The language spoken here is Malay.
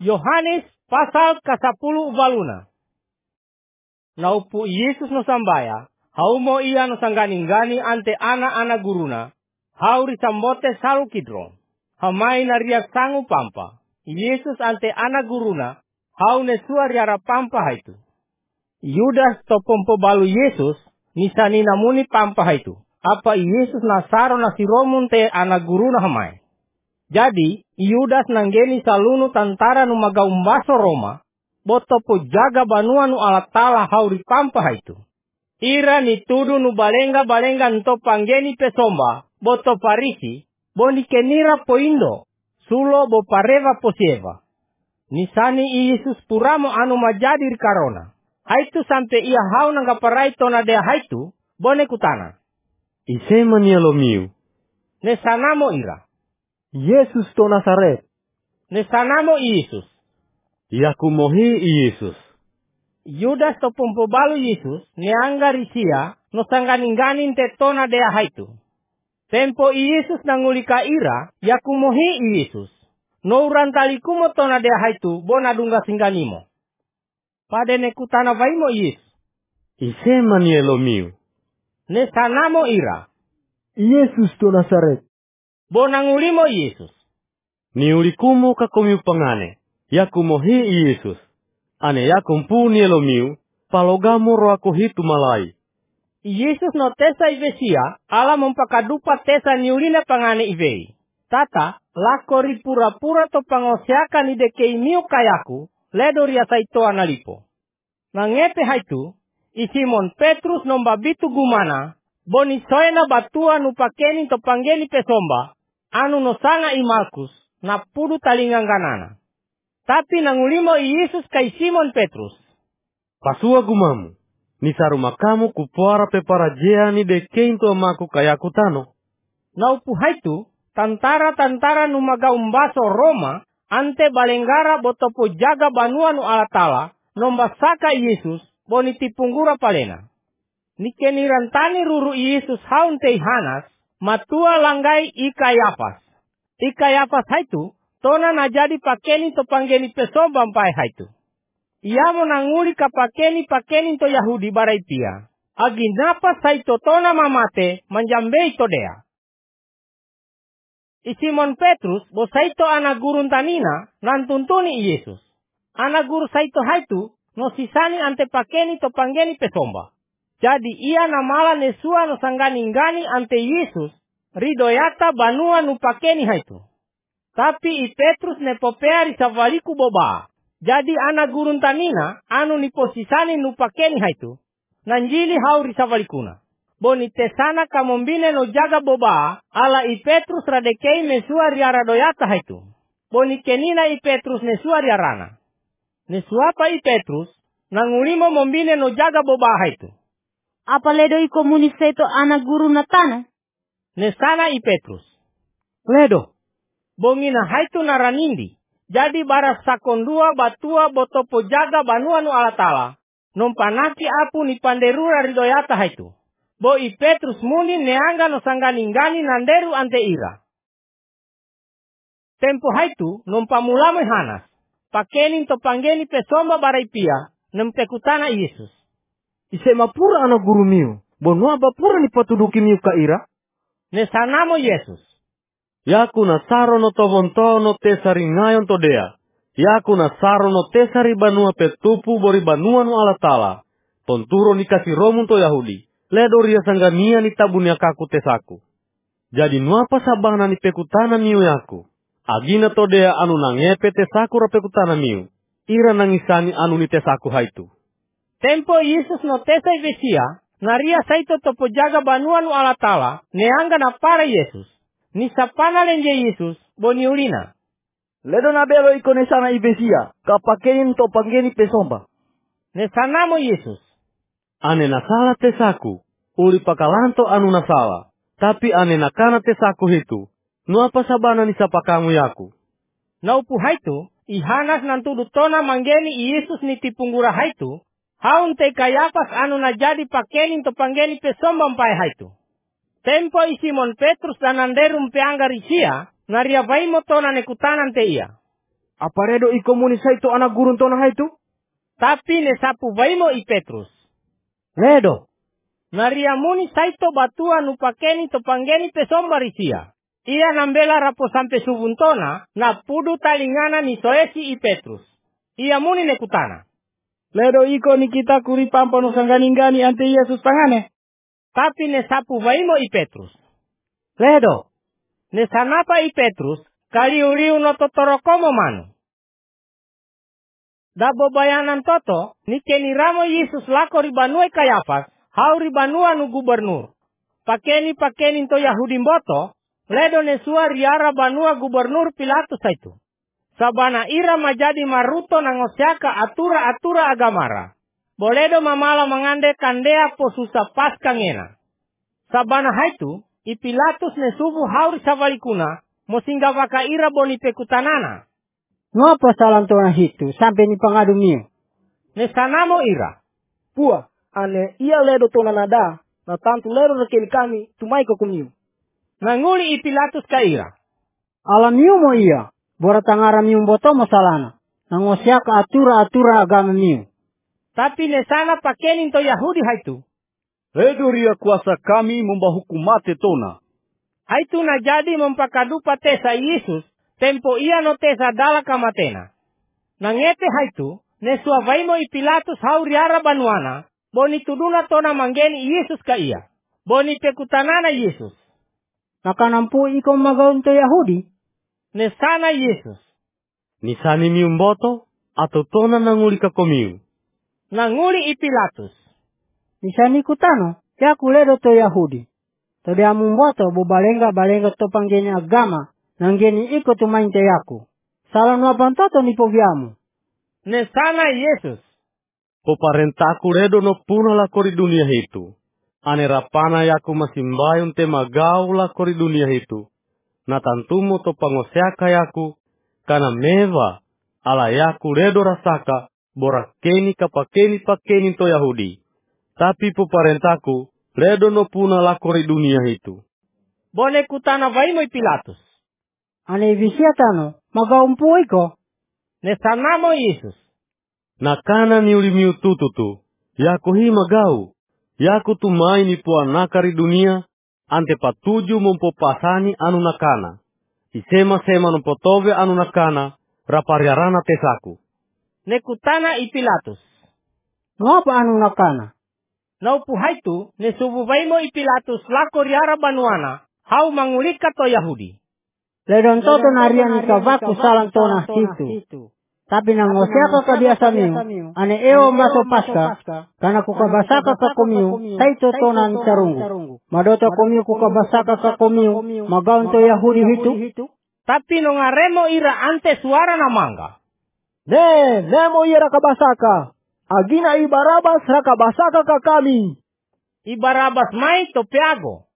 Yohanes pasal ke-10 ubaluna. Naupu Yesus no sambaya, haumo ia no sanggani-gani ante anak-anak guruna, hauri sambote salu kidron. Hamai nariak sangu pampa. Yesus ante anak guruna, hau nesua riara pampa haitu. Yudas topompo balu Yesus, nisani namuni pampa haitu. Apa Yesus nasaro nasiromun te anak guruna hamai. Jadi, Yudas nanggeni salunu tantara nu maga umbaso Roma, botopo jaga banua nu alatala hauri pampa haitu. Ira ni tudu nu balenga-balenga nto panggeni pesomba, boto parisi, boni kenira poindo, sulo bo pareva posieva. Nisani Yesus puramo anu majadir karona. Haitu sampe ia hau nanggaparai tona dea haitu, bone kutana. Ise manialo miu. Nesanamo ira. Yesus to Nazaret. Nesanamo Yesus. Yaku mohi Yesus. Yudas to pumpobalu Yesus, neangga risia, no sangganing-ganing te tona dea haitu. Tempo Yesus nangulika ira, yaku mohi Yesus. No urantalikumo tona dea haitu, bona dunga singganimo. Padene kutana vaimo Yesus. Ise manialo miu. Nesanamo ira. Yesus to Nazaret. Bonangulimo Yesus. Niulikumo kakomiu pangane. Yaku mohi Yesus. Ane yakumpu nielo miu, palogamo roaku hitu malai. Yesus no tesa ivesia, ala mempakadupa tesa niulina pangane ivei. Tata, lakori pura-pura to pangosiakan idekei miu kayaku, ledo ria saito analipo. Nangepe haitu, Simon Petrus nombabitu gumana, boni soena batua nu pakeni to panggeni pesomba, anu no sanga imalkus, na pudu talingang kanana. Tapi nangulimo Yesus kay Simon Petrus. Pasua gumamu, ni sarumakamu kupuara peparajea ni dekein to amaku kayaku tano. Naupu haitu, tantara-tantara nu maga umbaso Roma, ante balenggara botopo jaga banua nu alatala, nombasaka Yesus, boni tipunggura palena. Nikeni rantani ruru Yesus haun te Hanas, matua langgai Ikayafas. Ikayafas haitu, tona na jadi pakeni to panggeni pesomba mpai haitu. Ia monanguli ka pakeni to Yahudi baraipia. Aginapa saito tona mamate manjambei to dea. Simon Petrus bo saito anak gurun tanina nantuntuni Yesus. Anak guru saito haitu no sisani ante pakeni to panggeni pesomba. Jadi ia namala nesua no sangganing-gani ante Yesus ridoyata banua nu pakeni haitu. Tapi Petrus ne popea risavaliku boba. Jadi anak gurun tanina anu ni posisani nu pakeni haitu. Nanjili hau risavalikuna. Boni tesana kamombine no jaga boba ala Petrus radekei mesua riara doyata haitu. Boni kenina Petrus nesua riarana. Nesuapa Petrus nangulimo mombine no jaga boba haitu. Apa ledo komuni seto anak guru natana? Nesana Petrus. Ledo. Bongina haitu naranindi. Jadi baras sakondua batua botopo jaga banua nu alatala. Nompanaki apu ni panderura ridoyata haitu. Bo Petrus muni neanga no sangganing-gani nanderu ante ira. Tempo haitu nompamulame Hanas. Pakenin to panggeni pesomba baraipia nempekutana Yesus. Ise mapura anak guru miu. Bonua bapura ni patuduki miu ka ira. Nesanamo Yesus. Yaku nasaro no tovonto no tesari ngayon to dea. Yaku nasaro no tesari banua petupu bori banua no alatala. Tonturo ni kasih romun to Yahudi. Ledo ria sanggania ni tabunia kaku tesaku. Jadi nuapa sabahna ni pekutana miu yaku. Agina to dea anu nangepe tesaku ra pekutana miu. Ira nangisani anu ni tesaku haitu. Tempo Yesus no tesa ivesia, naria saito topo jaga banua nu alatala, neanga na para Yesus. Ni sapana lenje Yesus, boni ulina. Ledo na belo iko nesana ivesia, kapakenin to panggeni pesomba. Nesanamo Yesus. Ane nasala tesaku, uli pakalanto anu nasala. Tapi ane nakana tesaku hitu, nuapa sabana ni sapakamu yaku. Naupu haitu, Hanas nantudu tona manggeni Yesus ni tipunggura haitu, haun te Kayafas anu na jadi pakenin to panggeni pesomba mpai haitu. Tempo Simon Petrus dan anderum peangga risia, naria vaimo tona nekutanan te ia. Apa redo iko muni saito anak gurun tona haitu? Tapi ne sapu vaimo i Petrus. Redo. Naria muni saito batua nupakeni topanggeni pesombarisia. Ia nambela rapo sampe subuntona na pudu talingana ni soesi i Petrus. Ia muni ne kutana. Ledo iko ni kita kuri pampa no sanganingani ante Yesus tangane. Tapi ne sapu vaimo i Petrus. Ledo. Ne sanapa i Petrus kaliuriu no totorokomo manu. Dabo bayanan toto ni keniramo Yesus lako ribanue Kayafas hau ribanua nu gubernur. Pakeni to Yahudi mboto ledo ne sua riara banua gubernur Pilatus itu. Sabana ira majadi maruto nangosiaka atura agamara. Boledo mamala mangande kandea posusa pas kangena. Sabana haitu i Pilatus ne subu hauri savalikuna mosinga waka ira boni pekutanana. Ngapa salam tona hitu sampai ni pangadu miu? Ne sanamo ira. Pua, ane ia ledo tona nada, na tantu ledo rekeli kami tumai ko kumiu. Nanguli i Pilatus ka ira. Ala miu mo iya, bora tangara miu mboto mo salana. Nangosiaka atura agama miu. Tapi ne sana pakenin to Yahudi haitu. Ledo ria kuasa kami membahukum mate tona. Haitu na jadi mempakadupa tesa Yesus, tempo ia no tesa dala kamatena. Nangete haitu, ne suavaimo i Pilatus hau riara banuana, boni tuduna tona manggeni Yesus ka ia. Boni pekutanana Yesus. Nakanampu iko magaun to Yahudi? Ne sana Yesus. Nisani miu mboto, atau tona nanguli ka komiu. Nanguli i Pilatus. Nisani kutano, yaku ledo to Yahudi. Tode amumboto bubalenga to panggeni agama, nangeni iko tumainte yaku. Salah nuapantoto ni poviamu. Ne sana Yesus. Poparentaku ledo no puna la kori dunia hitu. Ane rapana yaku masimbayun te magau la kori dunia hitu. Na tantumo to pangoseaka yaku, kana meva ala yaku ledo rasaka borakeni pakeni to Yahudi. Tapi poparentaku ledo no puna la kori dunia hitu. Bone kutana vaimo i Pilatus. Ane visiatano, magaumpu iko. Ne sanamo Yesus. Nakana ni ulimiu tututu, yaku hi magau, yaku tumai ni puanakari dunia, ante patuju mempopasani anu nakana. Isema numpotove anu nakana, rapariarana tesaku. Ne kutana i Pilatus. Ngapa anu nakana? Naupu haitu ne subu vaimo i Pilatus lako riara banuana, hau mangulika to Yahudi. Ledon toto narian kavaku salang tona situ. Tapi nangosiaka ka biasa miu, ane eo maso paska, kana kukabasaka ka komiu, saito tona ni sarungu. Madota komiu kukabasaka ka komiu, magaun to Yahudi hitu. Tapi nongaremo ira ante suara namanga. Nemo ira kabasaka. Agina i Barabas rakabasaka ka kami. I Barabas mai to piago.